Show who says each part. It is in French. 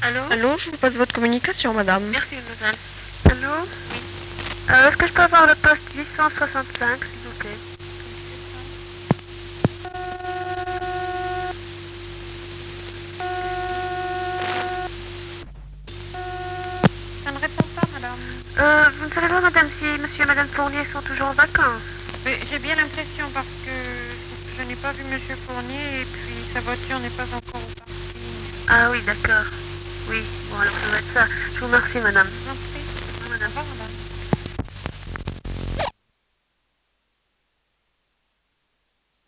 Speaker 1: Allô?
Speaker 2: Allô, je vous passe votre communication, madame.
Speaker 1: Merci, mademoiselle. Allô? Oui. Est-ce que je peux avoir le poste 865, s'il vous plaît?
Speaker 3: Ça ne répond pas, madame.
Speaker 1: Vous ne savez pas, madame, si monsieur et madame Fournier sont toujours en vacances?
Speaker 3: Mais j'ai bien l'impression parce que je n'ai pas vu monsieur Fournier et puis sa voiture n'est pas encore au parking.
Speaker 1: Ah oui, d'accord. Oui, bon, alors ça doit être ça. Je vous remercie, madame.
Speaker 3: Je vous en prie.
Speaker 1: Au revoir,
Speaker 3: Au
Speaker 1: madame.
Speaker 3: revoir, madame.